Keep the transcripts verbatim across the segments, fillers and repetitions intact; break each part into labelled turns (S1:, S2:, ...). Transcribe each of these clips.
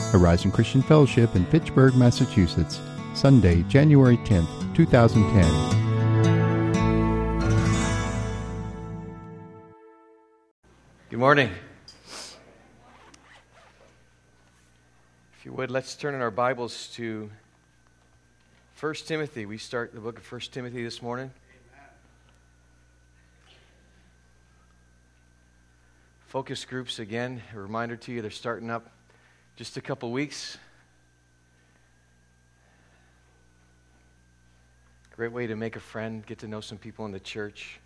S1: Horizon Christian Fellowship in Fitchburg, Massachusetts, Sunday, January tenth, two thousand ten.
S2: Good morning. If you would, let's turn in our Bibles to First Timothy. We start the book of First Timothy this morning. Focus groups, again, a reminder to you, they're starting up just a couple weeks. Great way to make a friend, get to know some people in the church.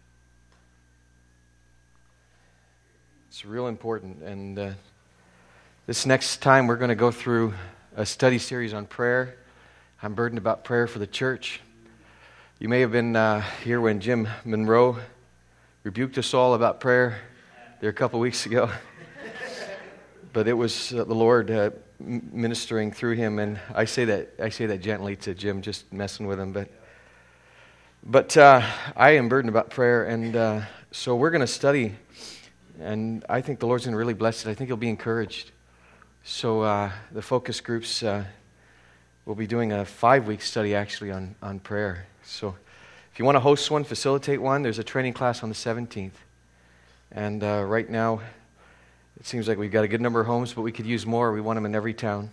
S2: It's real important. And uh, this next time we're going to go through a study series on prayer. I'm burdened about prayer for the church. You may have been uh, here when Jim Monroe rebuked us all about prayer there a couple weeks ago. But it was uh, the Lord uh, ministering through him, and I say that I say that gently to Jim, just messing with him. But but uh, I am burdened about prayer, and uh, so we're going to study. And I think the Lord's going to really bless it. I think you'll be encouraged. So uh, the focus groups, uh, will be doing a five-week study actually on, on prayer. So if you want to host one, facilitate one, there's a training class on the seventeenth. And uh, right now, it seems like we've got a good number of homes, but we could use more. We want them in every town.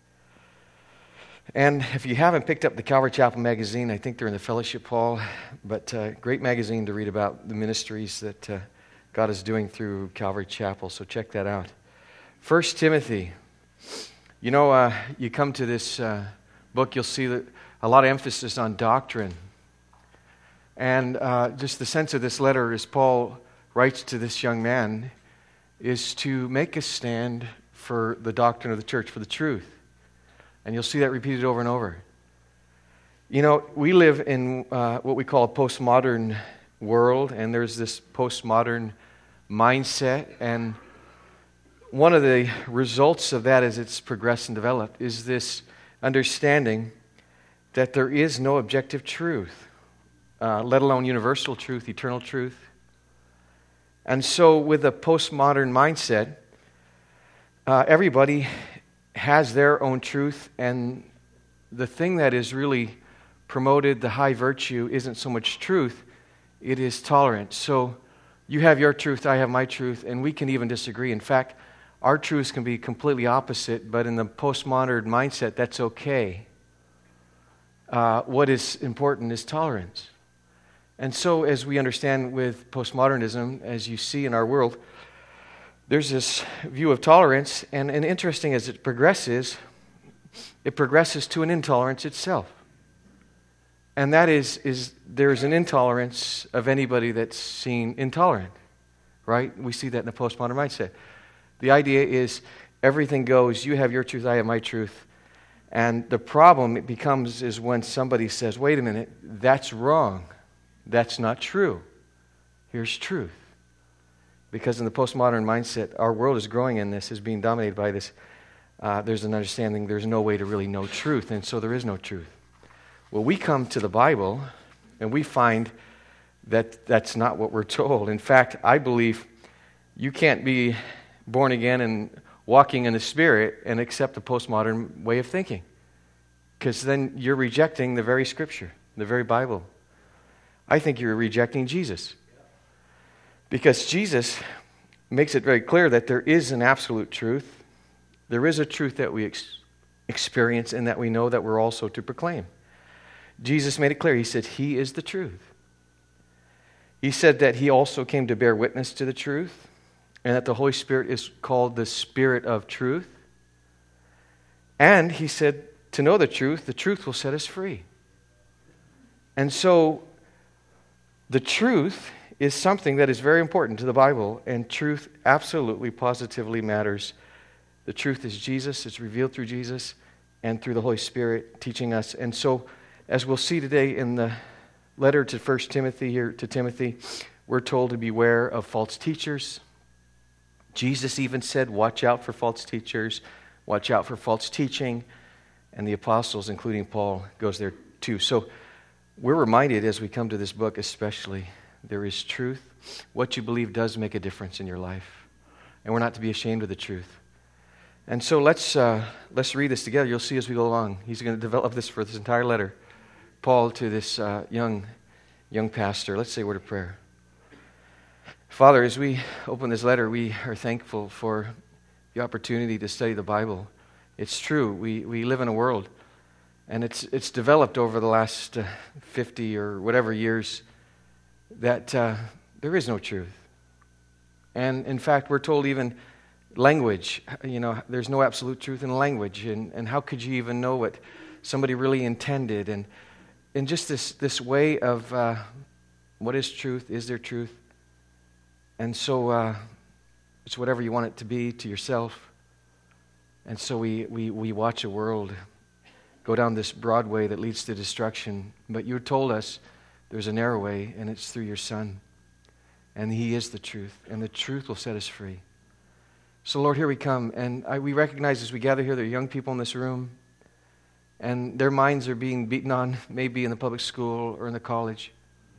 S2: And if you haven't picked up the Calvary Chapel magazine, I think they're in the fellowship hall. But uh, great magazine to read about the ministries that Uh, God is doing through Calvary Chapel, so check that out. First Timothy. You know, uh, you come to this uh, book, you'll see that a lot of emphasis on doctrine. And uh, just the sense of this letter, as Paul writes to this young man, is to make a stand for the doctrine of the church, for the truth. And you'll see that repeated over and over. You know, we live in uh, what we call a postmodern world, and there's this postmodern mindset, and one of the results of that as it's progressed and developed is this understanding that there is no objective truth, uh, let alone universal truth, eternal truth. And so with a postmodern mindset, uh, everybody has their own truth, and the thing that is really promoted, the high virtue, isn't so much truth, it is tolerance. So you have your truth, I have my truth, and we can even disagree. In fact, our truths can be completely opposite, but in the postmodern mindset, that's okay. Uh, what is important is tolerance. And so as we understand with postmodernism, as you see in our world, there's this view of tolerance, and, and interesting as it progresses, it progresses to an intolerance itself. And that is, is there's an intolerance of anybody that's seen intolerant, right? We see that in the postmodern mindset. The idea is everything goes, you have your truth, I have my truth. And the problem it becomes is when somebody says, wait a minute, that's wrong. That's not true. Here's truth. Because in the postmodern mindset, our world is growing in this, is being dominated by this. Uh, there's an understanding there's no way to really know truth, and so there is no truth. Well, we come to the Bible, and we find that that's not what we're told. In fact, I believe you can't be born again and walking in the Spirit and accept a postmodern way of thinking, because then you're rejecting the very Scripture, the very Bible. I think you're rejecting Jesus, because Jesus makes it very clear that there is an absolute truth. There is a truth that we ex- experience and that we know that we're also to proclaim. Jesus made it clear. He said, He is the truth. He said that He also came to bear witness to the truth, and that the Holy Spirit is called the Spirit of truth. And He said, to know the truth, the truth will set us free. And so, the truth is something that is very important to the Bible, and truth absolutely, positively matters. The truth is Jesus. It's revealed through Jesus and through the Holy Spirit teaching us. And so, as we'll see today in the letter to First Timothy here to Timothy, we're told to beware of false teachers. Jesus even said, watch out for false teachers, watch out for false teaching, and the apostles, including Paul, goes there too. So we're reminded as we come to this book especially, there is truth. What you believe does make a difference in your life, and we're not to be ashamed of the truth. And so let's uh, let's read this together. You'll see as we go along. He's going to develop this for this entire letter. Paul to this uh, young young pastor. Let's say a word of prayer. Father, as we open this letter, we are thankful for the opportunity to study the Bible. It's true. We we live in a world, and it's it's developed over the last uh, fifty or whatever years that uh, there is no truth. And in fact, we're told even language, you know, there's no absolute truth in language. And, and how could you even know what somebody really intended? And in just this, this way of uh, what is truth? Is there truth? And so uh, it's whatever you want it to be to yourself. And so we, we, we watch a world go down this broad way that leads to destruction. But you told us there's a narrow way, and it's through your Son. And He is the truth, and the truth will set us free. So, Lord, here we come, and I, we recognize as we gather here, there are young people in this room, and their minds are being beaten on, maybe in the public school or in the college.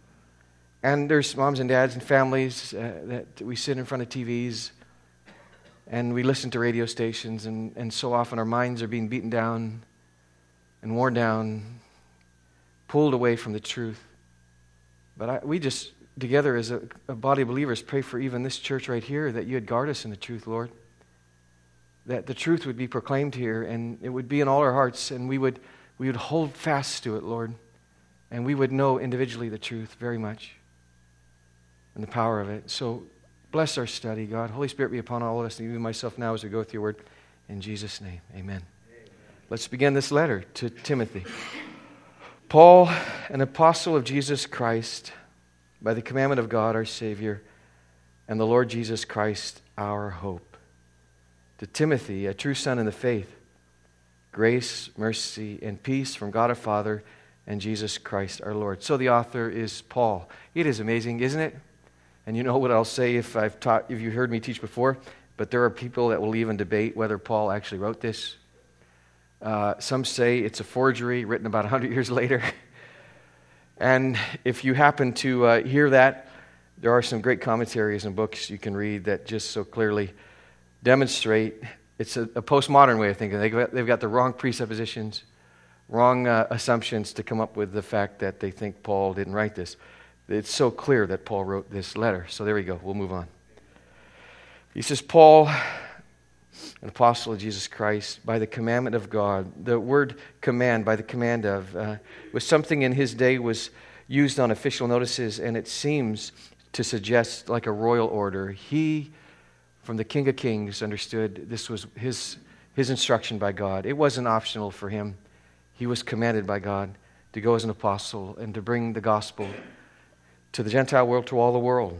S2: And there's moms and dads and families uh, that we sit in front of T Vs, and we listen to radio stations, and, and so often our minds are being beaten down and worn down, pulled away from the truth. But I, we just... together as a, a body of believers, pray for even this church right here, that you would guard us in the truth, Lord. That the truth would be proclaimed here, and it would be in all our hearts, and we would we would hold fast to it, Lord. And we would know individually the truth very much and the power of it. So bless our study, God. Holy Spirit be upon all of us, and even myself now as we go through your word. In Jesus' name, amen. Amen. Let's begin this letter to Timothy. Paul, an apostle of Jesus Christ, by the commandment of God, our Savior, and the Lord Jesus Christ, our hope. To Timothy, a true son in the faith, grace, mercy, and peace from God our Father and Jesus Christ our Lord. So the author is Paul. It is amazing, isn't it? And you know what I'll say if I've taught, if you heard me teach before, but there are people that will even debate whether Paul actually wrote this. Uh, some say it's a forgery written about one hundred years later. And if you happen to uh, hear that, there are some great commentaries and books you can read that just so clearly demonstrate it's a, a postmodern way of thinking. They've got, they've got the wrong presuppositions, wrong uh, assumptions to come up with the fact that they think Paul didn't write this. It's so clear that Paul wrote this letter. So there we go. We'll move on. He says, Paul, an apostle of Jesus Christ, by the commandment of God. The word command, by the command of, uh, was something in his day was used on official notices, and it seems to suggest like a royal order. He, from the King of Kings, understood this was his, his instruction by God. It wasn't optional for him. He was commanded by God to go as an apostle and to bring the gospel to the Gentile world, to all the world,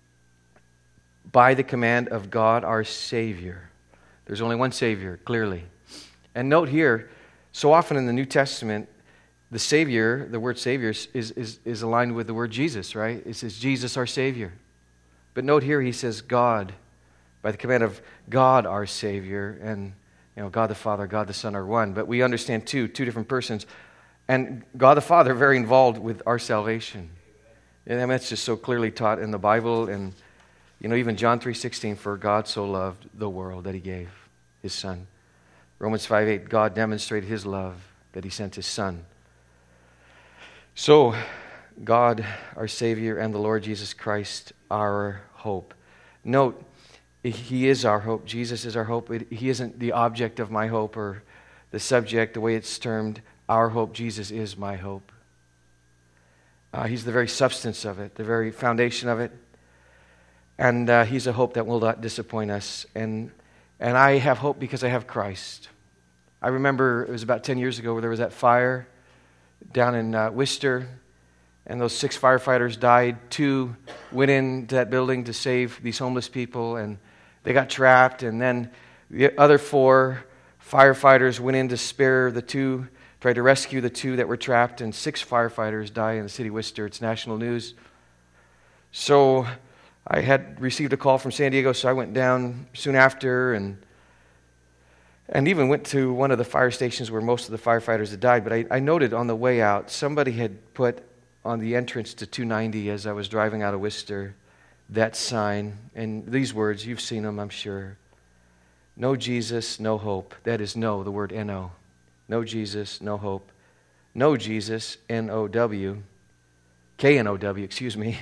S2: by the command of God, our Savior. There's only one Savior, clearly. And note here, so often in the New Testament, the Savior, the word Savior, is, is, is aligned with the word Jesus, right? It says, Jesus, our Savior. But note here, he says, God, by the command of God, our Savior, and you know, God the Father, God the Son are one. But we understand two, two different persons. And God the Father very involved with our salvation. And I mean, that's just so clearly taught in the Bible. And, you know, even John three sixteen, for God so loved the world that He gave His Son. Romans five eight, God demonstrated His love that He sent His Son. So, God, our Savior, and the Lord Jesus Christ, our hope. Note, He is our hope. Jesus is our hope. He isn't the object of my hope or the subject, the way it's termed. Our hope, Jesus is my hope. Uh, he's the very substance of it, the very foundation of it. And uh, He's a hope that will not disappoint us. And and I have hope because I have Christ. I remember it was about ten years ago where there was that fire down in uh, Worcester, and those six firefighters died. Two went into that building to save these homeless people, and they got trapped. And then the other four firefighters went in to spare the two, tried to rescue the two that were trapped, and six firefighters died in the city of Worcester. It's national news. So I had received a call from San Diego, so I went down soon after and and even went to one of the fire stations where most of the firefighters had died. But I, I noted on the way out, somebody had put on the entrance to two ninety as I was driving out of Worcester that sign, and these words, you've seen them, I'm sure. No Jesus, no hope. That is no, the word N O. No Jesus, no hope. No Jesus, N O W. K N O W, excuse me.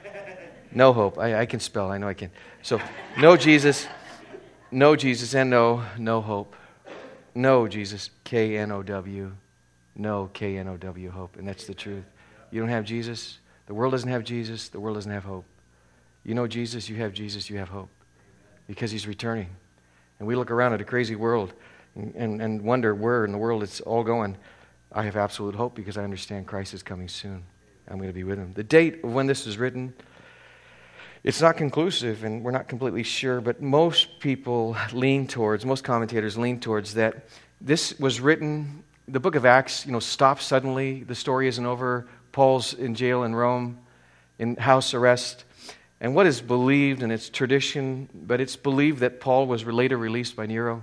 S2: No hope. I, I can spell, I know I can. So, no Jesus, no Jesus, N O, no hope. No Jesus, K N O W. No K N O W, hope. And that's the truth. You don't have Jesus. The world doesn't have Jesus. The world doesn't have hope. You know Jesus, you have Jesus, you have hope. Because He's returning. And we look around at a crazy world and, and, and wonder where in the world it's all going. I have absolute hope because I understand Christ is coming soon. I'm going to be with Him. The date of when this was written, it's not conclusive and we're not completely sure, but most people lean towards, most commentators lean towards that this was written, the book of Acts, you know, stops suddenly. The story isn't over. Paul's in jail in Rome, in house arrest. And what is believed, and it's tradition, but it's believed that Paul was later released by Nero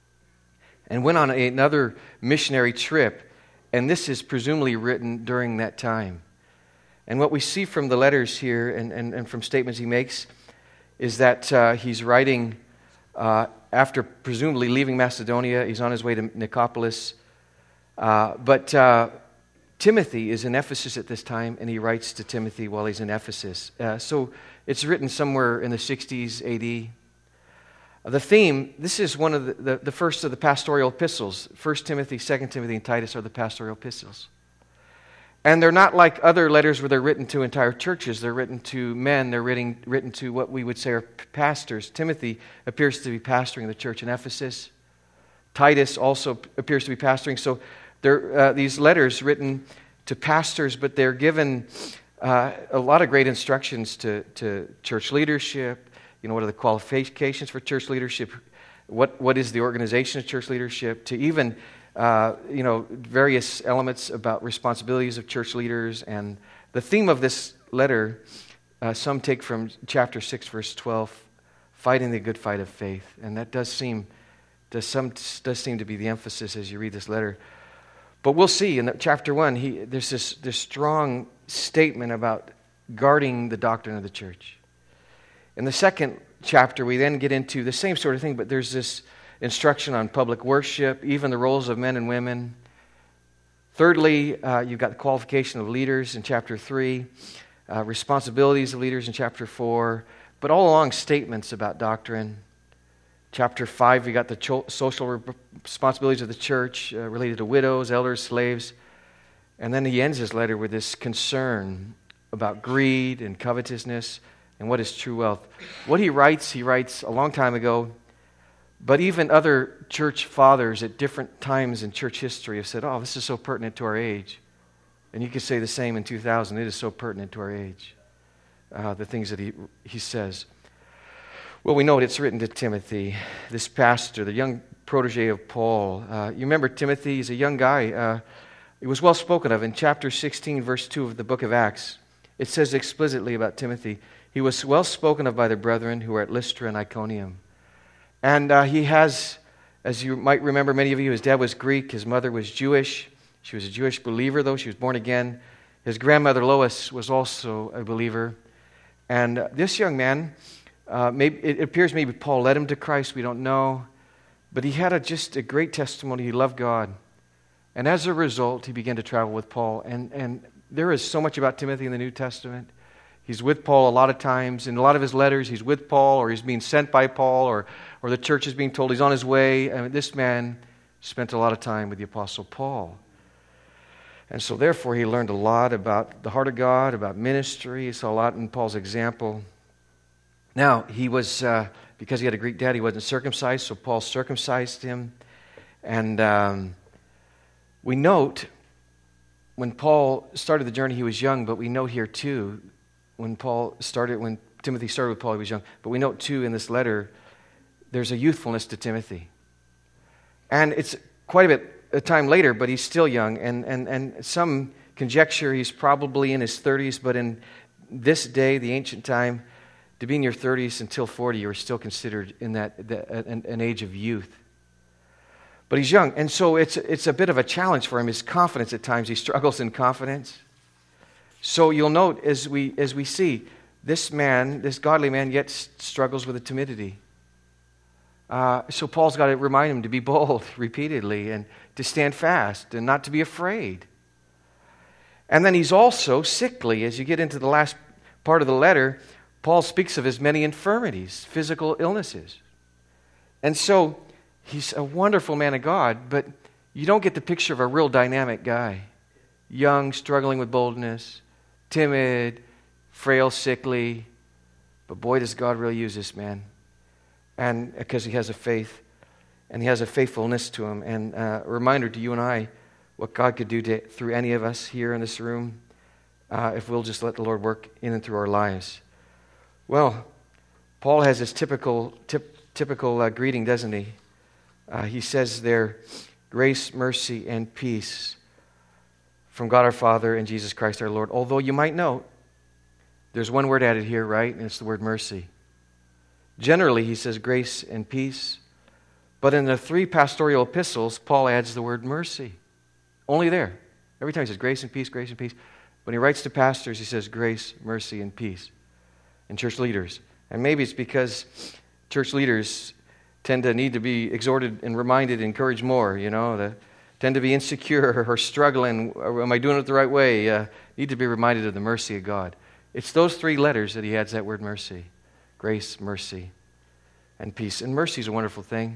S2: and went on another missionary trip. And this is presumably written during that time. And what we see from the letters here and, and, and from statements he makes is that uh, he's writing uh, after presumably leaving Macedonia. He's on his way to Nicopolis. Uh, but uh, Timothy is in Ephesus at this time, and he writes to Timothy while he's in Ephesus. Uh, so it's written somewhere in the sixties A D. The theme, this is one of the, the, the first of the pastoral epistles. First Timothy, Second Timothy, and Titus are the pastoral epistles. And they're not like other letters where they're written to entire churches. They're written to men. They're written, written to what we would say are pastors. Timothy appears to be pastoring the church in Ephesus. Titus also appears to be pastoring. So they're uh, these letters written to pastors, but they're given uh, a lot of great instructions to, to church leadership. You know, what are the qualifications for church leadership? What What is the organization of church leadership? To even Uh, you know, various elements about responsibilities of church leaders. And the theme of this letter, uh, some take from chapter six, verse twelve, fighting the good fight of faith. And that does seem, does some does seem to be the emphasis as you read this letter. But we'll see in the, chapter one, he, there's this, this strong statement about guarding the doctrine of the church. In the second chapter, we then get into the same sort of thing, but there's this instruction on public worship, even the roles of men and women. Thirdly, uh, you've got the qualification of leaders in chapter three, uh, responsibilities of leaders in chapter four, but all along statements about doctrine. Chapter five, you got the cho- social re- responsibilities of the church uh, related to widows, elders, slaves. And then he ends his letter with this concern about greed and covetousness and what is true wealth. What he writes, he writes a long time ago. But even other church fathers at different times in church history have said, oh, this is so pertinent to our age. And you could say the same in two thousand. It is so pertinent to our age, uh, the things that he, he says. Well, we know it's written to Timothy, this pastor, the young protege of Paul. Uh, you remember Timothy, he's a young guy. Uh, he was well spoken of. In chapter sixteen, verse two of the book of Acts, it says explicitly about Timothy, he was well spoken of by the brethren who were at Lystra and Iconium. And uh, he has, as you might remember, many of you, his dad was Greek, his mother was Jewish. She was a Jewish believer, though. She was born again. His grandmother, Lois, was also a believer. And uh, this young man, uh, maybe it appears maybe Paul led him to Christ. We don't know. But he had a, just a great testimony. He loved God. And as a result, he began to travel with Paul. And, and there is so much about Timothy in the New Testament. He's with Paul a lot of times. In a lot of his letters, he's with Paul, or he's being sent by Paul, or, or the church is being told he's on his way. I mean, this man spent a lot of time with the Apostle Paul. And so therefore, he learned a lot about the heart of God, about ministry. He saw a lot in Paul's example. Now, he was, uh, because he had a Greek dad, he wasn't circumcised, so Paul circumcised him. And um, we note, when Paul started the journey, he was young, but we note here too, when Paul started, when Timothy started with Paul, he was young. But we note too in this letter, there's a youthfulness to Timothy. And it's quite a bit a time later, but he's still young. And, and, and some conjecture he's probably in his thirties, but in this day, the ancient time, to be in your thirties until forty, you're still considered in that, that an, an age of youth. But he's young, and so it's it's a bit of a challenge for him. His confidence at times, he struggles in confidence. So you'll note as we as we see, this man, this godly man, yet struggles with a timidity. Uh, so Paul's got to remind him to be bold repeatedly and to stand fast and not to be afraid. And then he's also sickly. As you get into the last part of the letter, Paul speaks of his many infirmities, physical illnesses. And so he's a wonderful man of God, but you don't get the picture of a real dynamic guy. Young, struggling with boldness, timid, frail, sickly. But boy, does God really use this man. And because he has a faith, and he has a faithfulness to him. And uh, a reminder to you and I what God could do to, through any of us here in this room uh, if we'll just let the Lord work in and through our lives. Well, Paul has this typical tip, typical uh, greeting, doesn't he? Uh, he says there, grace, mercy, and peace from God our Father and Jesus Christ our Lord. Although you might note, there's one word added here, right? And it's the word mercy. Generally, he says grace and peace. But in the three pastoral epistles, Paul adds the word mercy. Only there. Every time he says grace and peace, grace and peace. When he writes to pastors, he says grace, mercy, and peace. And church leaders. And maybe it's because church leaders tend to need to be exhorted and reminded, encouraged more, you know, they tend to be insecure or struggling. Or am I doing it the right way? Uh, need to be reminded of the mercy of God. It's those three letters that he adds that word mercy. Grace, mercy, and peace. And mercy is a wonderful thing.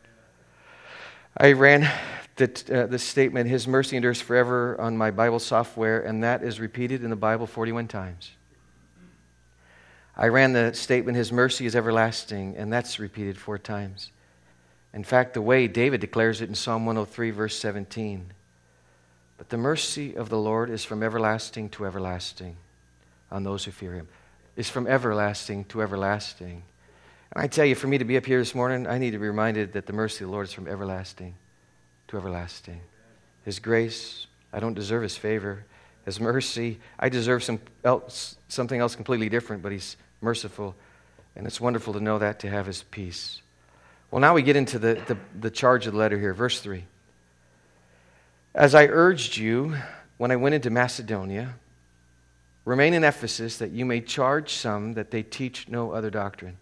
S2: I ran the, uh, the statement, His mercy endures forever, on my Bible software, and that is repeated in the Bible forty-one times. I ran the statement, His mercy is everlasting, and that's repeated four times. In fact, the way David declares it in Psalm one oh three, verse seventeen. But the mercy of the Lord is from everlasting to everlasting on those who fear Him. Is from everlasting to everlasting. And I tell you, for me to be up here this morning, I need to be reminded that the mercy of the Lord is from everlasting to everlasting. His grace, I don't deserve His favor. His mercy, I deserve some else, something else completely different, but He's merciful. And it's wonderful to know that, to have His peace. Well, now we get into the, the, the charge of the letter here, verse three. As I urged you when I went into Macedonia, remain in Ephesus, that you may charge some that they teach no other doctrine,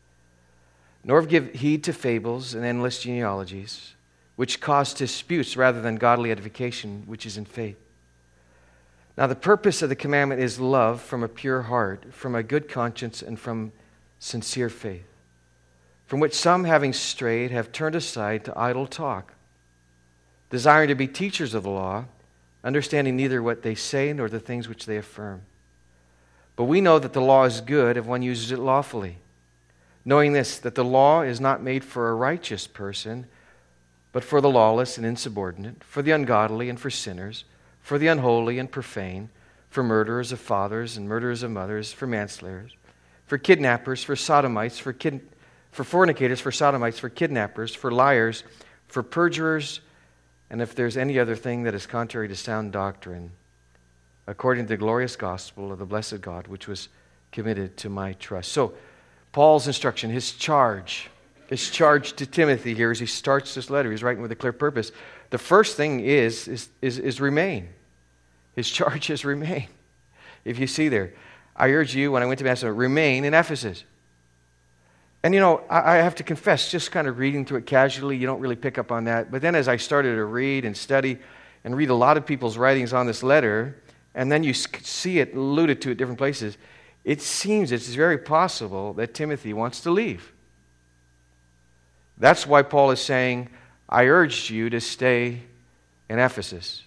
S2: nor give heed to fables and endless genealogies, which cause disputes rather than godly edification, which is in faith. Now the purpose of the commandment is love from a pure heart, from a good conscience, and from sincere faith, from which some, having strayed, have turned aside to idle talk, desiring to be teachers of the law, understanding neither what they say nor the things which they affirm. But we know that the law is good if one uses it lawfully, knowing this, that the law is not made for a righteous person, but for the lawless and insubordinate, for the ungodly and for sinners, for the unholy and profane, for murderers of fathers and murderers of mothers, for manslayers, for kidnappers, for sodomites, for kid, for fornicators, for sodomites, for kidnappers, for liars, for perjurers, and if there's any other thing that is contrary to sound doctrine, according to the glorious gospel of the blessed God, which was committed to my trust. So, Paul's instruction, his charge, his charge to Timothy here as he starts this letter, he's writing with a clear purpose. The first thing is, is, is, is remain. His charge is remain. If you see there, I urge you, when I went to Macedonia, remain in Ephesus. And you know, I, I have to confess, just kind of reading through it casually, you don't really pick up on that. But then as I started to read and study and read a lot of people's writings on this letter, and then you see it alluded to at different places, it seems it's very possible that Timothy wants to leave. That's why Paul is saying, I urged you to stay in Ephesus.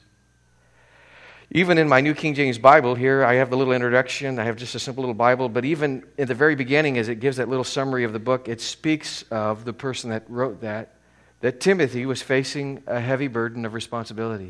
S2: Even in my New King James Bible here, I have the little introduction. I have just a simple little Bible. But even in the very beginning, as it gives that little summary of the book, it speaks of the person that wrote that, that Timothy was facing a heavy burden of responsibility.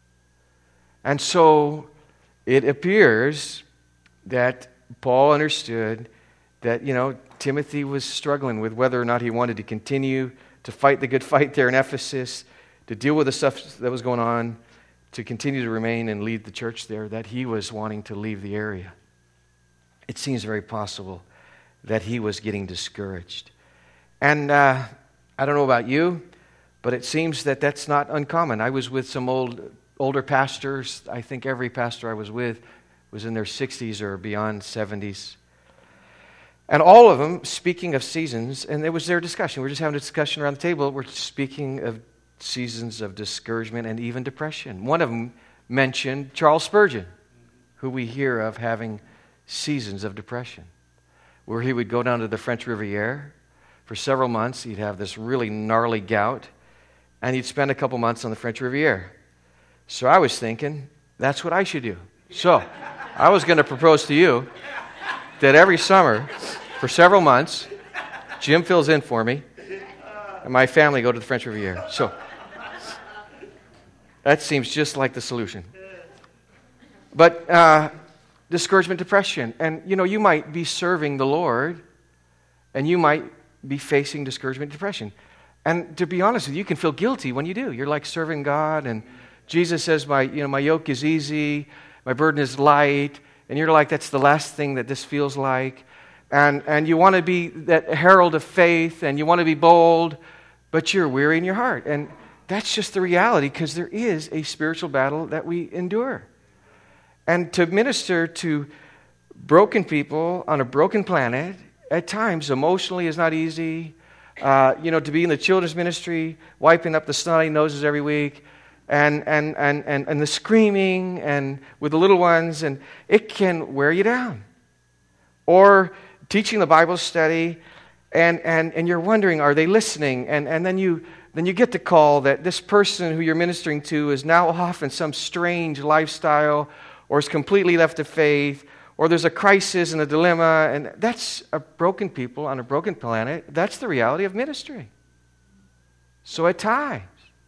S2: And so it appears that Paul understood that, you know, Timothy was struggling with whether or not he wanted to continue to fight the good fight there in Ephesus, to deal with the stuff that was going on, to continue to remain and lead the church there, that he was wanting to leave the area. It seems very possible that he was getting discouraged. And uh, I don't know about you, but it seems that that's not uncommon. I was with some old older pastors. I think every pastor I was with was in their sixties or beyond seventies. And all of them speaking of seasons, and it was their discussion. We're just having a discussion around the table. We're speaking of seasons of discouragement and even depression. One of them mentioned Charles Spurgeon, who we hear of having seasons of depression, where he would go down to the French Riviera for several months. He'd have this really gnarly gout, and he'd spend a couple months on the French Riviera. So I was thinking, that's what I should do. So I was going to propose to you that every summer, for several months, Jim fills in for me, and my family go to the French Riviera. So that seems just like the solution. But uh, discouragement, depression. And, you know, you might be serving the Lord, and you might be facing discouragement, depression. And to be honest with you, you can feel guilty when you do. You're like serving God, and Jesus says, my, you know, my yoke is easy, my burden is light, and you're like, that's the last thing that this feels like. And and you want to be that herald of faith, and you want to be bold, but you're weary in your heart. And that's just the reality, because there is a spiritual battle that we endure. And to minister to broken people on a broken planet, at times emotionally is not easy. Uh, you know, to be in the children's ministry, wiping up the snotty noses every week, and and and and, and the screaming, and with the little ones, and it can wear you down. Or teaching the Bible study, and, and, and you're wondering, are they listening? And, and then you then you get the call that this person who you're ministering to is now off in some strange lifestyle, or is completely left of faith, or there's a crisis and a dilemma, and that's a broken people on a broken planet. That's the reality of ministry. So at times,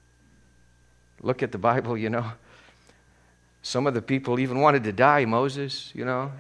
S2: look at the Bible, you know. Some of the people even wanted to die, Moses, you know.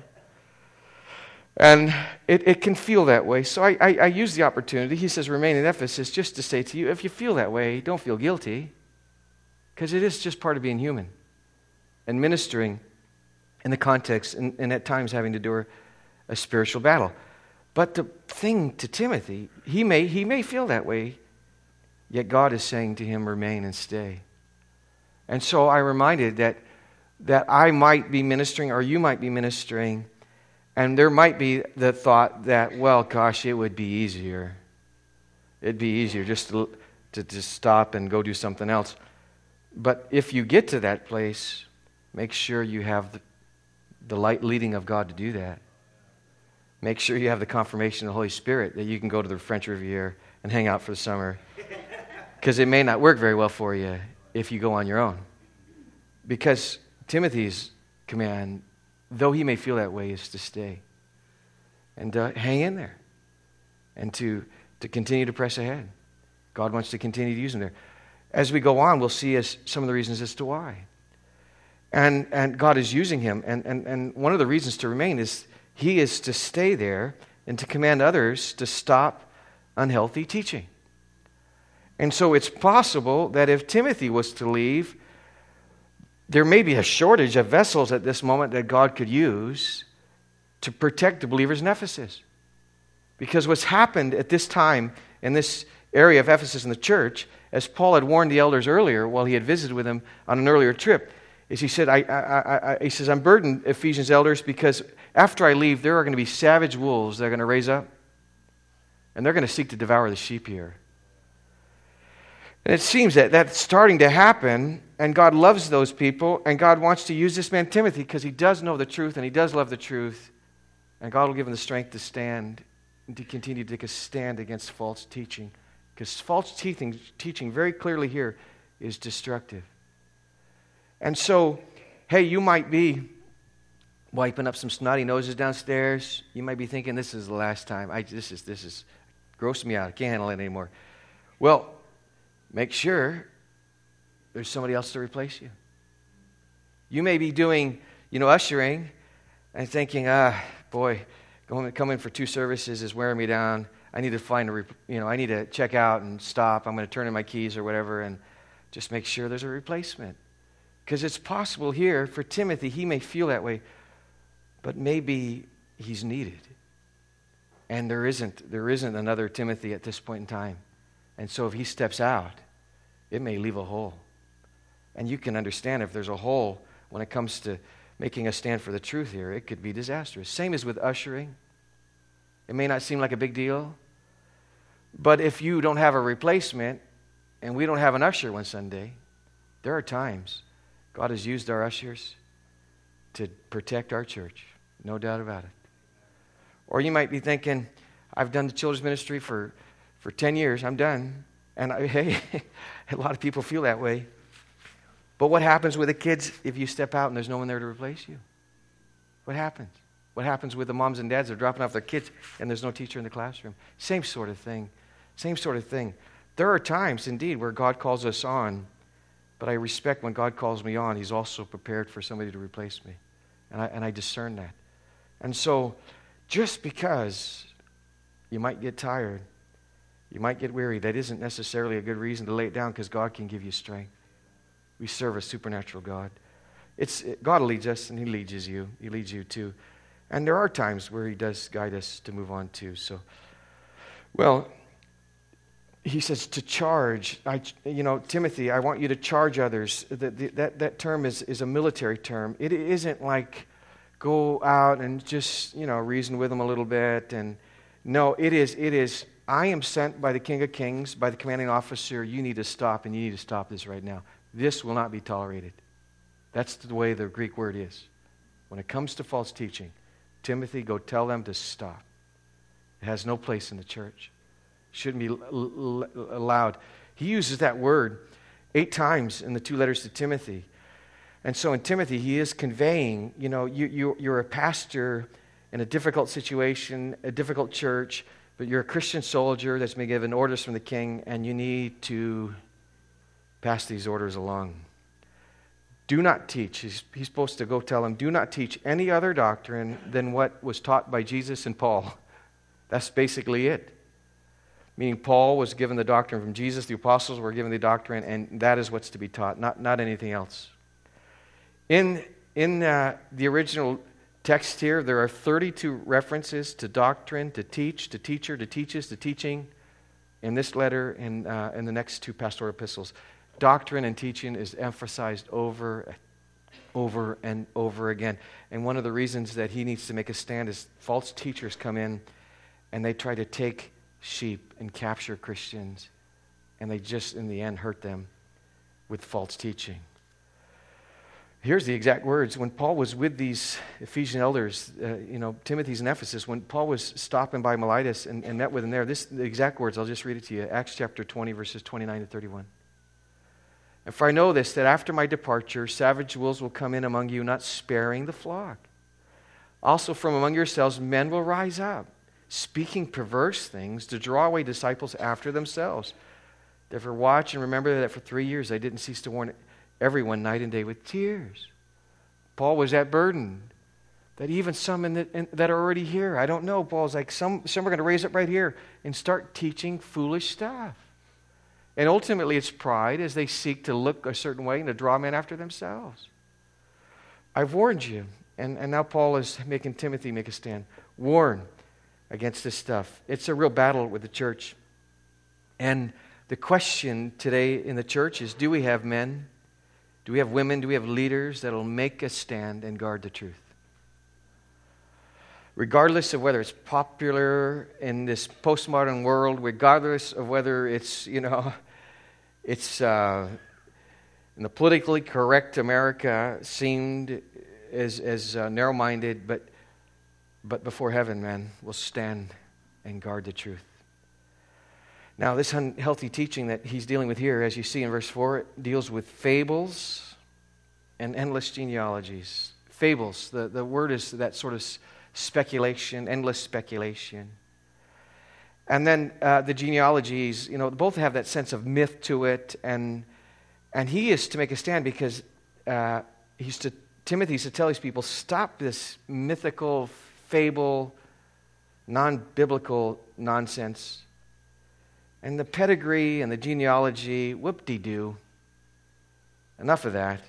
S2: And it, it can feel that way. So I, I, I use the opportunity, he says, remain in Ephesus, just to say to you, if you feel that way, don't feel guilty, because it is just part of being human and ministering in the context, and, and at times having to endure a spiritual battle. But the thing to Timothy, he may, he may feel that way, yet God is saying to him, remain and stay. And so I reminded that, that I might be ministering, or you might be ministering, and there might be the thought that, well, gosh, it would be easier. It'd be easier just to, to, to stop and go do something else. But if you get to that place, make sure you have the, the light leading of God to do that. Make sure you have the confirmation of the Holy Spirit that you can go to the French Riviera and hang out for the summer. Because it may not work very well for you if you go on your own. Because Timothy's command, though he may feel that way, is to stay and uh, hang in there and to, to continue to press ahead. God wants to continue to use him there. As we go on, we'll see as some of the reasons as to why. And and God is using him. And, and, and one of the reasons to remain is he is to stay there and to command others to stop unhealthy teaching. And so it's possible that if Timothy was to leave, there may be a shortage of vessels at this moment that God could use to protect the believers in Ephesus. Because what's happened at this time in this area of Ephesus in the church, as Paul had warned the elders earlier while he had visited with them on an earlier trip, is he said, I, I, I, he says, I'm burdened, Ephesians elders, because after I leave, there are going to be savage wolves that are going to raise up, and they're going to seek to devour the sheep here. And it seems that that's starting to happen, and God loves those people, and God wants to use this man Timothy because he does know the truth, and he does love the truth, and God will give him the strength to stand and to continue to take a stand against false teaching, because false teaching, teaching very clearly here is destructive. And so, hey, you might be wiping up some snotty noses downstairs. You might be thinking, this is the last time. I, this is this is grossing me out. I can't handle it anymore. Well, make sure there's somebody else to replace you. You may be doing, you know, ushering and thinking, ah, boy, going coming for two services is wearing me down. I need to find a, you know, I need to check out and stop. I'm going to turn in my keys or whatever, and just make sure there's a replacement. Because it's possible here for Timothy, he may feel that way, but maybe he's needed. And there isn't, there isn't another Timothy at this point in time. And so if he steps out, it may leave a hole. And you can understand if there's a hole when it comes to making a stand for the truth here, it could be disastrous. Same as with ushering. It may not seem like a big deal. But if you don't have a replacement, and we don't have an usher one Sunday, there are times God has used our ushers to protect our church. No doubt about it. Or you might be thinking, I've done the children's ministry for, for ten years. I'm done. And I, hey, a lot of people feel that way. But what happens with the kids if you step out and there's no one there to replace you? What happens? What happens with the moms and dads that are dropping off their kids and there's no teacher in the classroom? Same sort of thing. Same sort of thing. There are times, indeed, where God calls us on, but I respect when God calls me on, He's also prepared for somebody to replace me. And I, and I discern that. And so, just because you might get tired, you might get weary, that isn't necessarily a good reason to lay it down, because God can give you strength. We serve a supernatural God. It's God leads us, and He leads you. He leads you too. And there are times where He does guide us to move on too. So, well, He says to charge. I, you know, Timothy, I want you to charge others. That that that term is is a military term. It isn't like go out and just, you know, reason with them a little bit. And no, it is it is. I am sent by the King of Kings, by the commanding officer. You need to stop, and you need to stop this right now. This will not be tolerated. That's the way the Greek word is. When it comes to false teaching, Timothy, go tell them to stop. It has no place in the church. Shouldn't be l- l- allowed. He uses that word eight times in the two letters to Timothy. And so in Timothy, he is conveying, you know, you, you, you're a pastor in a difficult situation, a difficult church, but you're a Christian soldier that's been given orders from the king, and you need to pass these orders along. Do not teach. He's, he's supposed to go tell them, do not teach any other doctrine than what was taught by Jesus and Paul. That's basically it. Meaning Paul was given the doctrine from Jesus, the apostles were given the doctrine, and that is what's to be taught, not, not anything else. In, in uh, the original text here, there are thirty-two references to doctrine, to teach, to teacher, to teaches, to teaching in this letter and uh, in the next two pastoral epistles. Doctrine and teaching is emphasized over, over and over again. And one of the reasons that he needs to make a stand is false teachers come in and they try to take sheep and capture Christians, and they just, in the end, hurt them with false teaching. Here's the exact words. When Paul was with these Ephesian elders, uh, you know, Timothy's in Ephesus, when Paul was stopping by Miletus and, and met with them there, this the exact words, I'll just read it to you. Acts chapter twenty, verses twenty-nine to thirty-one. And for I know this, that after my departure, savage wolves will come in among you, not sparing the flock. Also from among yourselves, men will rise up, speaking perverse things to draw away disciples after themselves. Therefore watch and remember that for three years I didn't cease to warn everyone night and day with tears. Paul was that burdened that even some in the, in, that are already here, I don't know, Paul's like, some, some are going to raise up right here and start teaching foolish stuff. And ultimately it's pride as they seek to look a certain way and to draw men after themselves. I've warned you. And, and now Paul is making Timothy make a stand. Warn against this stuff. It's a real battle with the church. And the question today in the church is, do we have men? Do we have women? Do we have leaders that will make a stand and guard the truth? Regardless of whether it's popular in this postmodern world, regardless of whether it's, you know, it's uh, in the politically correct America seemed as, as uh, narrow-minded, but but before heaven, man, we'll stand and guard the truth. Now, this unhealthy teaching that he's dealing with here, as you see in verse four, it deals with fables and endless genealogies. Fables, the, the word is that sort of speculation, endless speculation. And then uh, the genealogies, you know, both have that sense of myth to it. And and he is to make a stand because uh, he's to Timothy's to tell these people, stop this mythical, fable, non-biblical nonsense. And the pedigree and the genealogy, whoop-de-doo. Enough of that.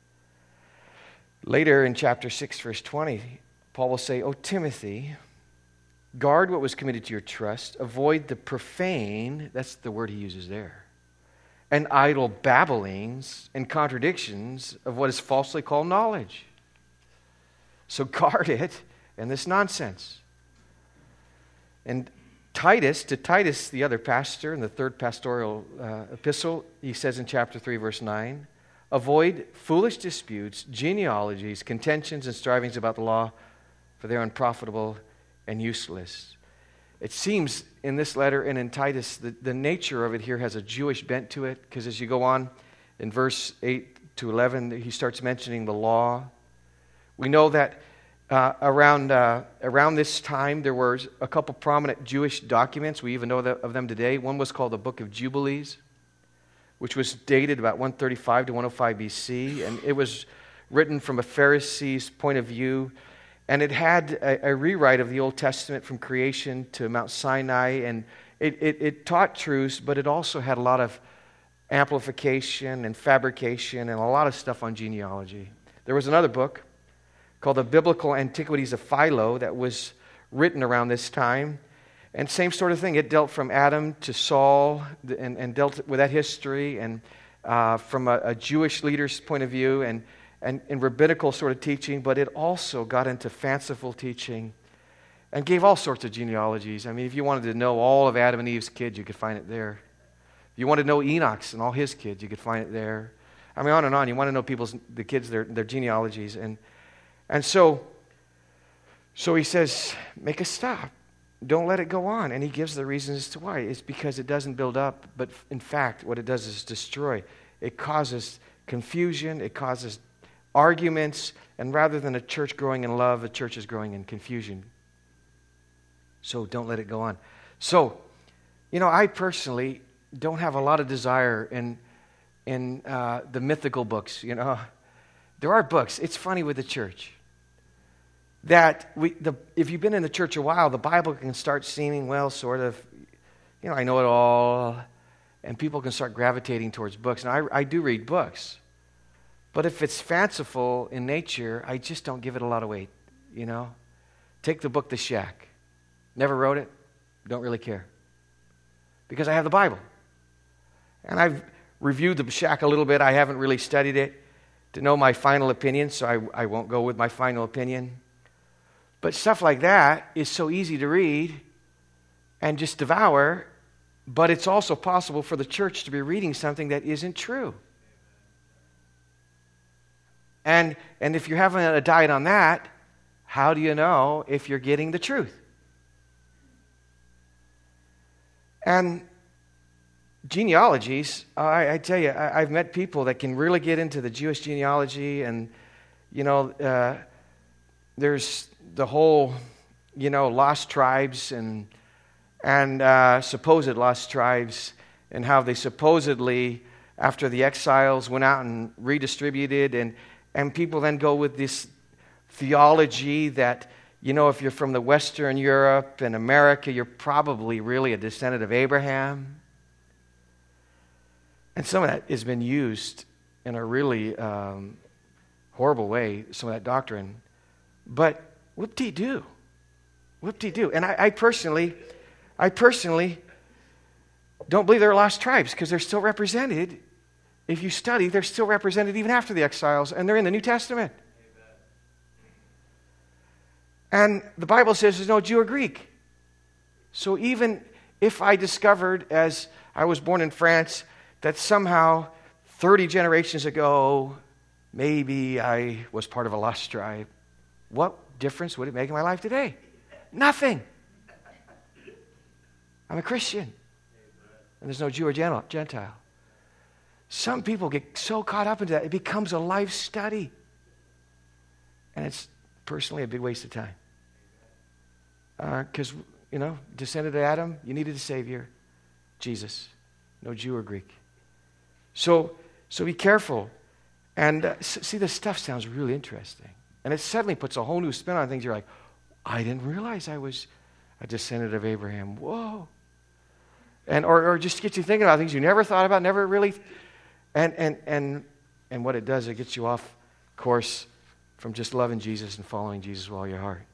S2: Later in chapter six, verse twenty, Paul will say, "O Timothy, guard what was committed to your trust. Avoid the profane," that's the word he uses there, "and idle babblings and contradictions of what is falsely called knowledge." So guard it and this nonsense. And Titus, to Titus, the other pastor, in the third pastoral uh, epistle, he says in chapter three, verse nine, avoid foolish disputes, genealogies, contentions, and strivings about the law, for they are unprofitable and useless. It seems in this letter and in Titus, the, the nature of it here has a Jewish bent to it, because as you go on in verse eight to eleven, he starts mentioning the law. We know that uh, around uh, around this time, there were a couple prominent Jewish documents. We even know of them today. One was called the Book of Jubilees, which was dated about one thirty-five to one oh five B C, and it was written from a Pharisee's point of view. And it had a, a rewrite of the Old Testament from creation to Mount Sinai, and it, it, it taught truths, but it also had a lot of amplification and fabrication and a lot of stuff on genealogy. There was another book called the Biblical Antiquities of Philo that was written around this time, and same sort of thing. It dealt from Adam to Saul and, and dealt with that history and uh, from a, a Jewish leader's point of view and And, and rabbinical sort of teaching, but it also got into fanciful teaching and gave all sorts of genealogies. I mean, if you wanted to know all of Adam and Eve's kids, you could find it there. If you wanted to know Enoch's and all his kids, you could find it there. I mean, on and on. You want to know people's, the kids, their, their genealogies. And and so, so he says, make a stop. Don't let it go on. And he gives the reasons as to why. It's because it doesn't build up, but in fact, what it does is destroy. It causes confusion. It causes arguments, and rather than a church growing in love, a church is growing in confusion. So don't let it go on. So, you know, I personally don't have a lot of desire in in uh, the mythical books. You know, there are books. It's funny with the church that we, the if you've been in the church a while, the Bible can start seeming, well, sort of, you know, I know it all, and people can start gravitating towards books. And I, I do read books. But if it's fanciful in nature, I just don't give it a lot of weight, you know. Take the book The Shack. Never wrote it. Don't really care. Because I have the Bible. And I've reviewed The Shack a little bit. I haven't really studied it to know my final opinion, so I, I won't go with my final opinion. But stuff like that is so easy to read and just devour, but it's also possible for the church to be reading something that isn't true. And and if you're having a diet on that, how do you know if you're getting the truth? And genealogies, I, I tell you, I, I've met people that can really get into the Jewish genealogy, and you know, uh, there's the whole, you know, lost tribes and and uh, supposed lost tribes, and how they supposedly, after the exiles, went out and redistributed. And And people then go with this theology that, you know, if you're from the Western Europe and America, you're probably really a descendant of Abraham. And some of that has been used in a really um, horrible way, some of that doctrine. But whoop-dee-doo. Whoop-dee-doo. And I, I personally, I personally don't believe they're lost tribes, because they're still represented. If you study, they're still represented even after the exiles, and they're in the New Testament. Amen. And the Bible says there's no Jew or Greek. So even if I discovered, as I was born in France, that somehow thirty generations ago, maybe I was part of a lost tribe, what difference would it make in my life today? Nothing. I'm a Christian. And there's no Jew or Gentile. Some people get so caught up into that, it becomes a life study. And it's personally a big waste of time. Because, uh, you know, descended of Adam, you needed a Savior. Jesus. No Jew or Greek. So, so be careful. And uh, see, this stuff sounds really interesting. And it suddenly puts a whole new spin on things. You're like, I didn't realize I was a descendant of Abraham. Whoa. And or, or just get you thinking about things you never thought about, never really... And and and and what it does, it gets you off course from just loving Jesus and following Jesus with all your heart.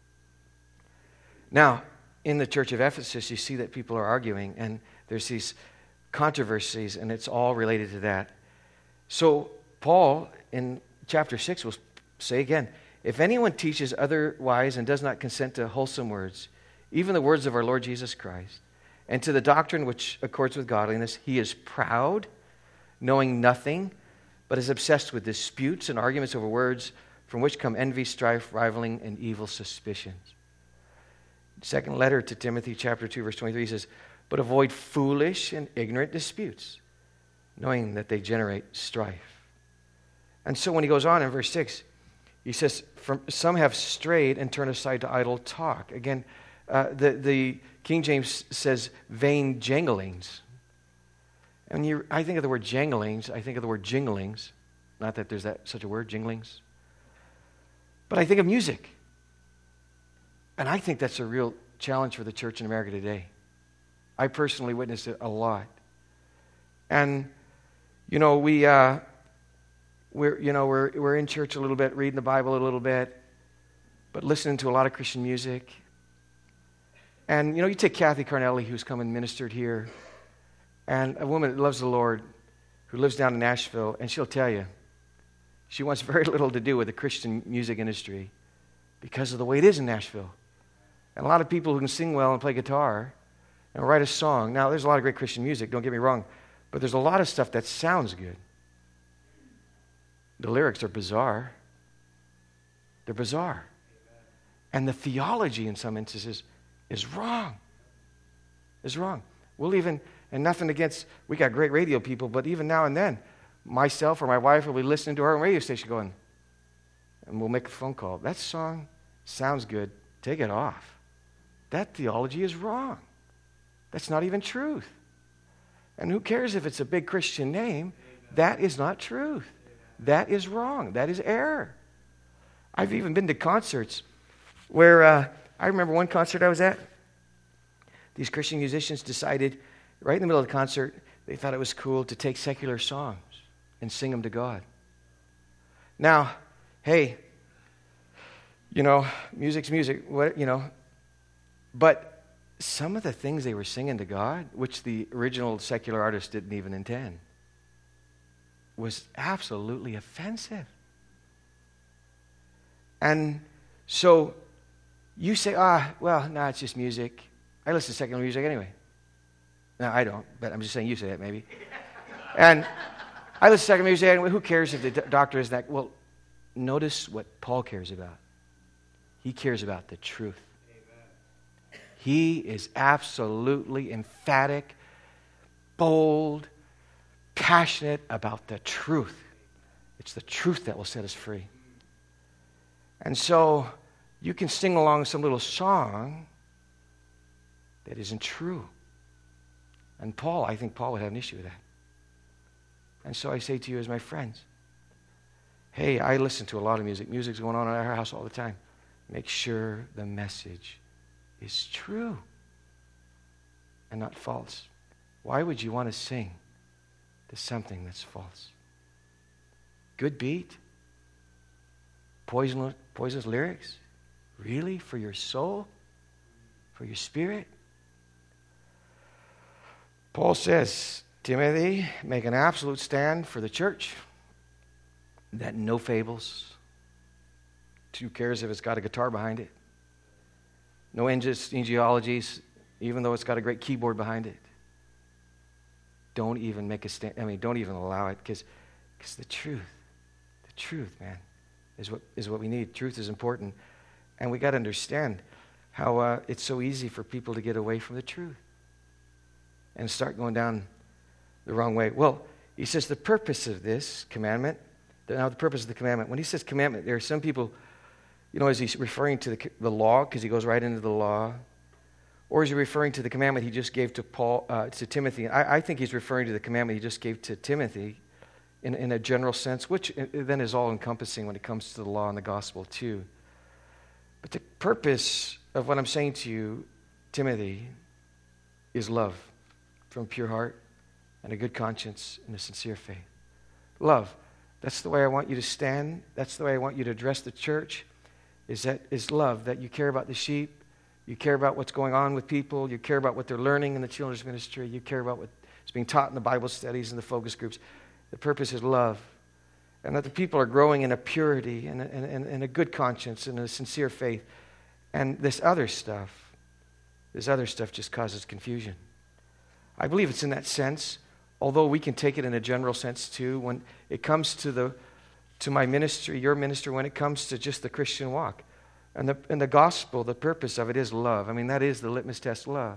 S2: Now, in the church of Ephesus, you see that people are arguing, and there's these controversies, and it's all related to that. So Paul, in chapter six, will say again, if anyone teaches otherwise and does not consent to wholesome words, even the words of our Lord Jesus Christ, and to the doctrine which accords with godliness, he is proud, knowing nothing, but is obsessed with disputes and arguments over words, from which come envy, strife, rivaling, and evil suspicions. Second letter to Timothy, chapter two, verse twenty-three says, but avoid foolish and ignorant disputes, knowing that they generate strife. And so when he goes on in verse six, he says, From, some have strayed and turned aside to idle talk. Again, uh, the, the King James says vain janglings. And you, I think of the word janglings, I think of the word jinglings. Not that there's that such a word, jinglings. But I think of music. And I think that's a real challenge for the church in America today. I personally witnessed it a lot. And, you know, we, uh, we're, you know, we're, we're in church a little bit, reading the Bible a little bit, but listening to a lot of Christian music. And, you know, you take Kathy Carnelli, who's come and ministered here, and a woman that loves the Lord, who lives down in Nashville, and she'll tell you, she wants very little to do with the Christian music industry because of the way it is in Nashville. And a lot of people who can sing well and play guitar and write a song. Now, there's a lot of great Christian music, don't get me wrong, but there's a lot of stuff that sounds good. The lyrics are bizarre. They're bizarre. And the theology in some instances is wrong. Is wrong. We'll even, and nothing against, we got great radio people, but even now and then, myself or my wife will be listening to our own radio station going, and we'll make a phone call. That song sounds good. Take it off. That theology is wrong. That's not even truth. And who cares if it's a big Christian name? That is not truth. That is wrong. That is error. I've even been to concerts where, uh, I remember one concert I was at, these Christian musicians decided, right in the middle of the concert, they thought it was cool to take secular songs and sing them to God. Now, hey, you know, music's music, what, you know, but some of the things they were singing to God, which the original secular artist didn't even intend, was absolutely offensive. And so you say, ah, well, no, it's just music. I listen to secular music anyway. No, I don't, but I'm just saying you say that maybe. And I listen to secular music anyway. Who cares if the doctor is that? Well, notice what Paul cares about. He cares about the truth. Amen. He is absolutely emphatic, bold, passionate about the truth. It's the truth that will set us free. And so you can sing along some little song that isn't true. And Paul, I think Paul would have an issue with that. And so I say to you as my friends, hey, I listen to a lot of music. Music's going on in our house all the time. Make sure the message is true and not false. Why would you want to sing to something that's false? Good beat? Poisonous, poisonous lyrics? Really? For your soul? For your spirit? Paul says, Timothy, make an absolute stand for the church. That no fables. Who cares if it's got a guitar behind it? No genealogies, even though it's got a great keyboard behind it. Don't even make a stand. I mean, don't even allow it, because because the truth, the truth, man, is what is what we need. Truth is important, and we got to understand how uh, it's so easy for people to get away from the truth and start going down the wrong way. Well, he says the purpose of this commandment. Now, the purpose of the commandment. When he says commandment, there are some people, you know, is he referring to the, the law, because he goes right into the law? Or is he referring to the commandment he just gave to Paul, uh, to Timothy? I, I think he's referring to the commandment he just gave to Timothy in, in a general sense, which then is all-encompassing when it comes to the law and the gospel too. But the purpose of what I'm saying to you, Timothy, is love from a pure heart and a good conscience and a sincere faith. Love. That's the way I want you to stand. That's the way I want you to address the church, is that is love, that you care about the sheep, you care about what's going on with people, you care about what they're learning in the children's ministry, you care about what's being taught in the Bible studies and the focus groups. The purpose is love. And that the people are growing in a purity and a, and, and a good conscience and a sincere faith. And this other stuff This other stuff just causes confusion. I believe it's in that sense, although we can take it in a general sense too. When it comes to the to my ministry, your ministry, when it comes to just the Christian walk. And the, and the gospel, the purpose of it is love. I mean, that is the litmus test, love.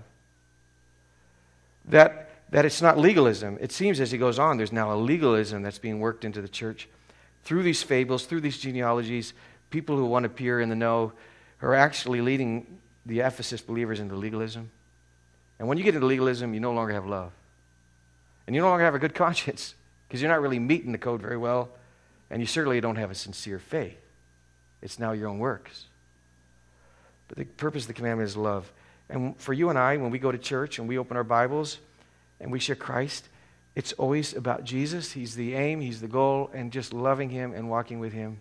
S2: That, that it's not legalism. It seems as he goes on, there's now a legalism that's being worked into the church. Through these fables, through these genealogies, people who want to appear in the know are actually leading the Ephesus believers into legalism. And when you get into legalism, you no longer have love. And you no longer have a good conscience because you're not really meeting the code very well, and you certainly don't have a sincere faith. It's now your own works. But the purpose of the commandment is love. And for you and I, when we go to church and we open our Bibles and we share Christ, it's always about Jesus. He's the aim, He's the goal, and just loving Him and walking with Him.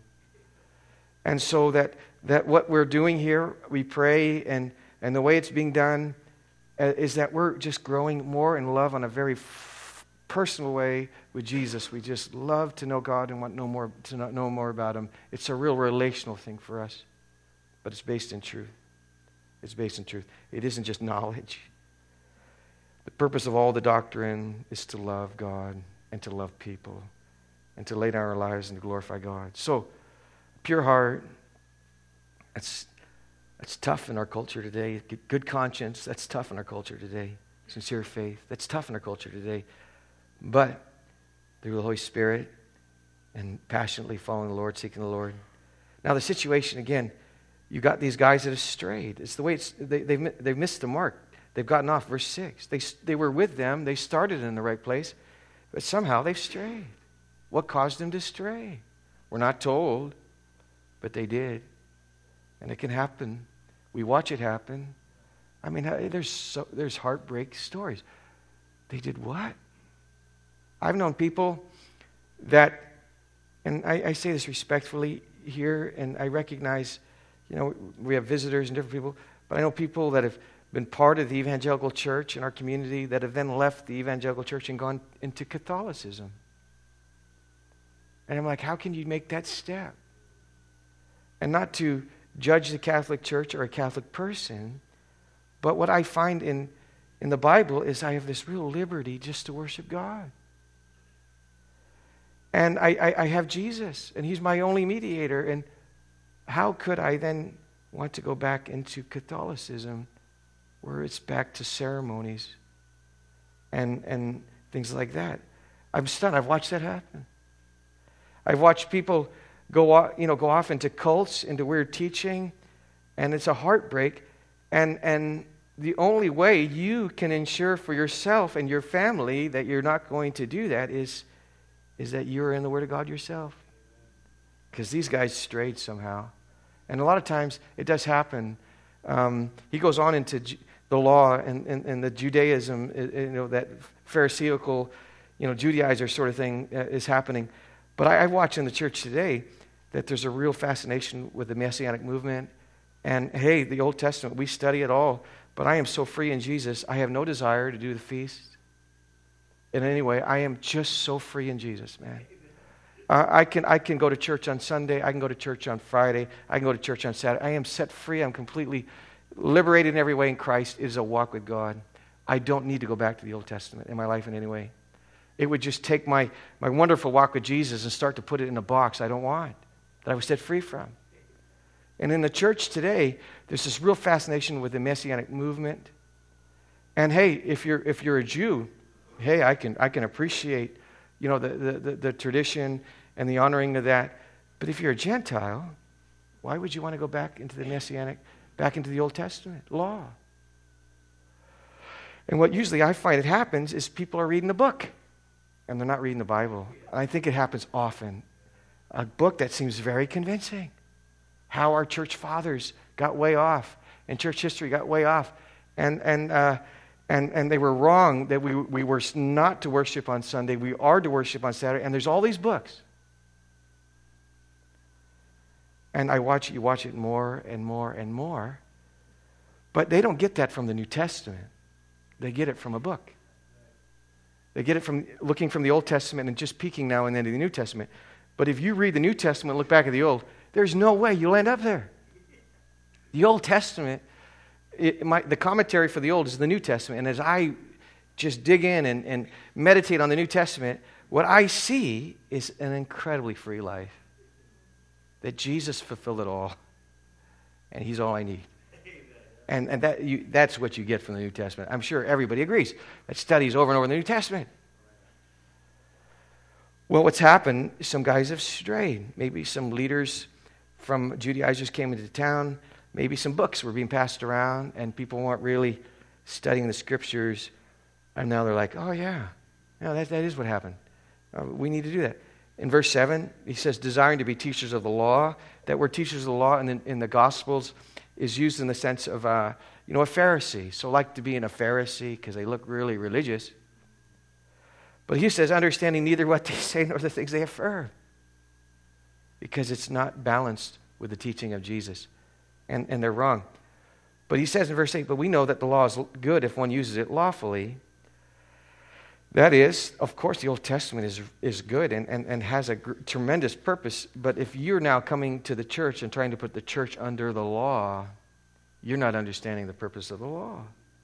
S2: And so that, that what we're doing here, we pray, and, and the way it's being done uh, is that we're just growing more in love on a very f- personal way with Jesus. We just love to know God and want to know more, to know more about Him. It's a real relational thing for us. But it's based in truth. It's based in truth. It isn't just knowledge. The purpose of all the doctrine is to love God and to love people and to lay down our lives and to glorify God. So, pure heart, that's, that's tough in our culture today. Good conscience, that's tough in our culture today. Sincere faith, that's tough in our culture today. But through the Holy Spirit and passionately following the Lord, seeking the Lord. Now, the situation, again, you got these guys that have strayed. It's the way it's, they, they've, they've missed the mark. They've gotten off. Verse six. They, they were with them. They started in the right place. But somehow they've strayed. What caused them to stray? We're not told. But they did. And it can happen. We watch it happen. I mean, there's, so, there's heartbreak stories. They did what? I've known people that, and I, I say this respectfully here, and I recognize, you know, we have visitors and different people, but I know people that have been part of the evangelical church in our community that have then left the evangelical church and gone into Catholicism. And I'm like, how can you make that step? And not to judge the Catholic Church or a Catholic person, but what I find in, in the Bible is I have this real liberty just to worship God. And I, I, I have Jesus, and He's my only mediator, and how could I then want to go back into Catholicism where it's back to ceremonies and and things like that? I'm stunned. I've watched that happen. I've watched people go off, you know, go off into cults, into weird teaching, and it's a heartbreak. And and the only way you can ensure for yourself and your family that you're not going to do that is, is that you're in the Word of God yourself. Because these guys strayed somehow. And a lot of times it does happen. Um, he goes on into Ju- the law and, and, and the Judaism, you know, that Pharisaical, you know, Judaizer sort of thing is happening. But I, I watch in the church today that there's a real fascination with the Messianic movement. And hey, the Old Testament, we study it all. But I am so free in Jesus, I have no desire to do the feast. In any way, I am just so free in Jesus, man. Uh, I can I can go to church on Sunday. I can go to church on Friday. I can go to church on Saturday. I am set free. I'm completely liberated in every way in Christ. It is a walk with God. I don't need to go back to the Old Testament in my life in any way. It would just take my, my wonderful walk with Jesus and start to put it in a box I don't want, that I was set free from. And in the church today, there's this real fascination with the Messianic movement. And hey, if you're if you're a Jew, hey, I can I can appreciate, you know, the, the, the, the tradition and the honoring of that. But if you're a Gentile, why would you want to go back into the Messianic, back into the Old Testament law? And what usually I find it happens is people are reading a book, and they're not reading the Bible. And I think it happens often. A book that seems very convincing. How our church fathers got way off, and church history got way off. And and uh, and and they were wrong that we we were not to worship on Sunday. We are to worship on Saturday. And there's all these books. And I watch you watch it more and more and more. But they don't get that from the New Testament. They get it from a book. They get it from looking from the Old Testament and just peeking now and then to the New Testament. But if you read the New Testament and look back at the Old, there's no way you'll end up there. The Old Testament it, my, the commentary for the Old is the New Testament. And as I just dig in and, and meditate on the New Testament, what I see is an incredibly free life. That Jesus fulfilled it all. And he's all I need. And, and that you, that's what you get from the New Testament. I'm sure everybody agrees. That studies over and over in the New Testament. Well, what's happened, some guys have strayed. Maybe some leaders from Judaizers came into town. Maybe some books were being passed around and people weren't really studying the scriptures. And now they're like, oh yeah, no, that, that is what happened. Uh, we need to do that. In verse seven, he says, desiring to be teachers of the law. That word teachers of the law in the, in the Gospels is used in the sense of, uh, you know, a Pharisee. So like to be in a Pharisee because they look really religious. But he says, understanding neither what they say nor the things they affirm. Because it's not balanced with the teaching of Jesus. And, and they're wrong. But he says in verse eight, but we know that the law is good if one uses it lawfully. That is, of course, the Old Testament is is good and, and, and has a gr- tremendous purpose. But if you're now coming to the church and trying to put the church under the law, you're not understanding the purpose of the law.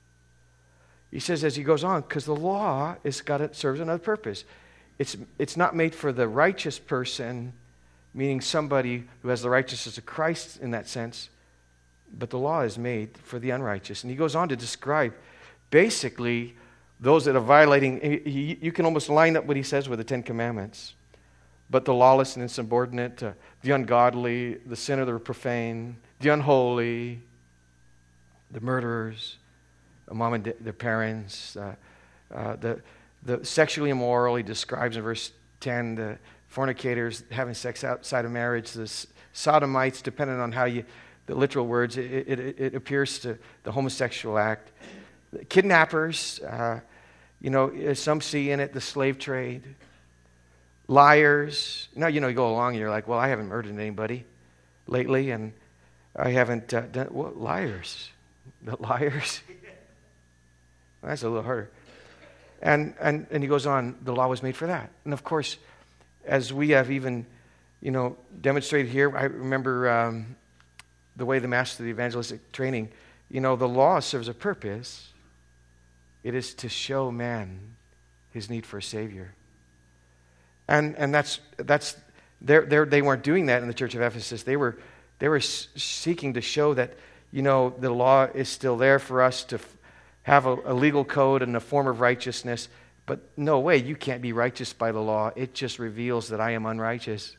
S2: He says as he goes on, because the law is got it serves another purpose. It's it's not made for the righteous person, meaning somebody who has the righteousness of Christ in that sense, but the law is made for the unrighteous. And he goes on to describe basically those that are violating, he, he, you can almost line up what he says with the Ten Commandments. But the lawless and insubordinate, uh, the ungodly, the sinner, the profane, the unholy, the murderers, the mom and their parents, uh, uh, the, the sexually immoral, he describes in verse ten, the fornicators having sex outside of marriage, the sodomites, depending on how you, the literal words, it, it, it appears to the homosexual act. The kidnappers, uh, you know, some see in it the slave trade. Liars. Now, you know, you go along and you're like, well, I haven't murdered anybody lately, and I haven't uh, done, well, liars. The liars. Well, that's a little harder. And, and, and he goes on, the law was made for that. And of course, as we have even, you know, demonstrated here, I remember um, the way the master of the evangelistic training, you know, the law serves a purpose. It is to show man his need for a Savior. And and that's that's they're, they're, they weren't doing that in the church of Ephesus. They were they were seeking to show that, you know, the law is still there for us to f- have a, a legal code and a form of righteousness. But no way, you can't be righteous by the law. It just reveals that I am unrighteous.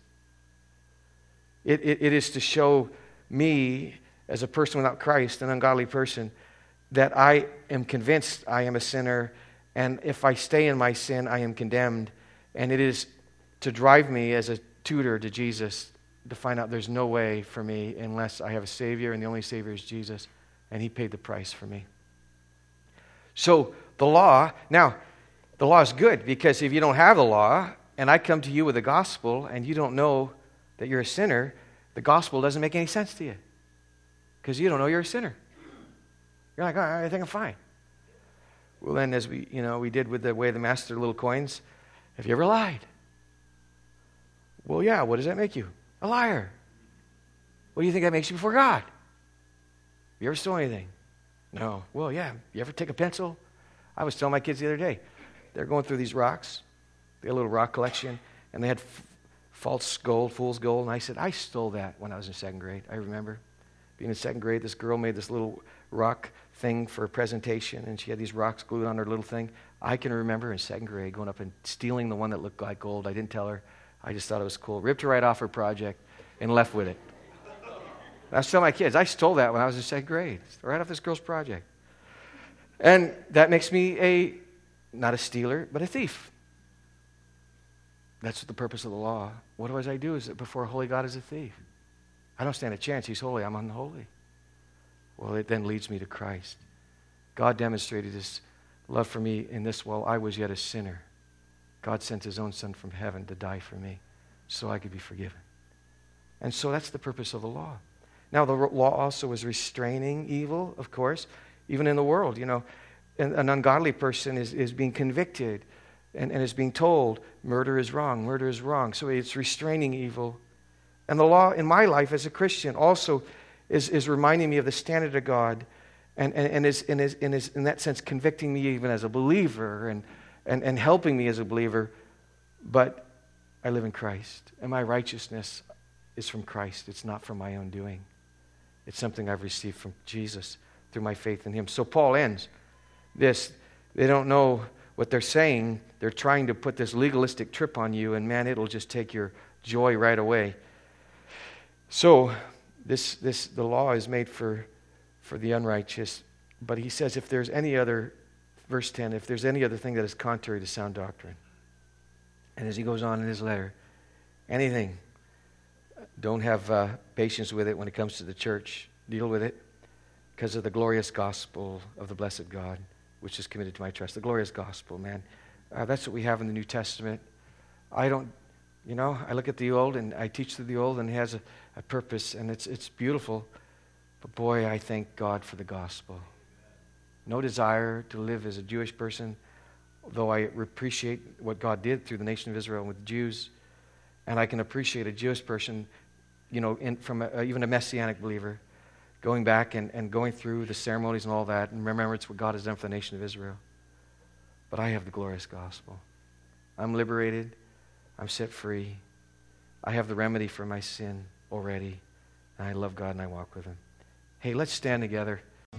S2: It it, it is to show me as a person without Christ, an ungodly person, that I am convinced I am a sinner, and if I stay in my sin, I am condemned. And it is to drive me as a tutor to Jesus to find out there's no way for me unless I have a Savior, and the only Savior is Jesus, and He paid the price for me. So the law, now, the law is good, because if you don't have the law, and I come to you with the gospel, and you don't know that you're a sinner, the gospel doesn't make any sense to you, because you don't know you're a sinner. You're like, all right, I think I'm fine. Well, then, as we, you know, we did with the way the master little coins, have you ever lied? Well, yeah, what does that make you? A liar. What do you think that makes you before God? You ever stole anything? No. Well, yeah. You ever take a pencil? I was telling my kids the other day, they're going through these rocks. They had a little rock collection, and they had f- false gold, fool's gold, and I said, I stole that when I was in second grade. I remember being in second grade, this girl made this little rock thing for a presentation, and she had these rocks glued on her little thing. I can remember in second grade going up and stealing the one that looked like gold. I didn't tell her. I just thought it was cool. Ripped her right off her project and left with it. I was telling my kids, I stole that when I was in second grade, right off this girl's project. And that makes me a, not a stealer, but a thief. That's the purpose of the law. What was I do is that before a holy God is a thief. I don't stand a chance. He's holy. I'm unholy. Well, it then leads me to Christ. God demonstrated His love for me in this: while I was yet a sinner, God sent His own Son from heaven to die for me so I could be forgiven. And so that's the purpose of the law. Now, the law also is restraining evil, of course. Even in the world, you know, an, an ungodly person is, is being convicted and, and is being told murder is wrong, murder is wrong. So it's restraining evil. And the law in my life as a Christian also is, is reminding me of the standard of God and, and, and, is, and, is, and is, in that sense, convicting me even as a believer and, and, and helping me as a believer. But I live in Christ, and my righteousness is from Christ. It's not from my own doing. It's something I've received from Jesus through my faith in him. So Paul ends this. They don't know what they're saying. They're trying to put this legalistic trip on you, and man, it'll just take your joy right away. So this this the law is made for for the unrighteous. But he says, if there's any other, verse ten, if there's any other thing that is contrary to sound doctrine. And as he goes on in his letter, anything, don't have uh, patience with it when it comes to the church. Deal with it because of the glorious gospel of the blessed God, which is committed to my trust. The glorious gospel, man. Uh, that's what we have in the New Testament. I don't, you know, I look at the Old and I teach through the Old, and it has a, a purpose, and it's it's beautiful. But boy, I thank God for the gospel. No desire to live as a Jewish person, though I appreciate what God did through the nation of Israel with the Jews. And I can appreciate a Jewish person, you know, in, from a, even a Messianic believer, going back and, and going through the ceremonies and all that, and remembrance what God has done for the nation of Israel. But I have the glorious gospel. I'm liberated. I'm set free. I have the remedy for my sin already. And I love God and I walk with him. Hey, let's stand together.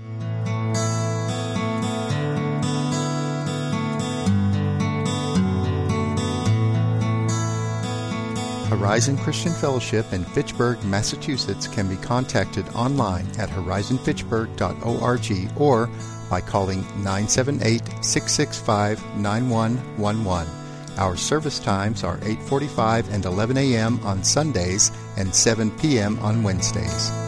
S1: Horizon Christian Fellowship in Fitchburg, Massachusetts can be contacted online at horizon fitchburg dot org or by calling nine seven eight, six six five, nine one one one. Our service times are eight forty-five and eleven a.m. on Sundays and seven p.m. on Wednesdays.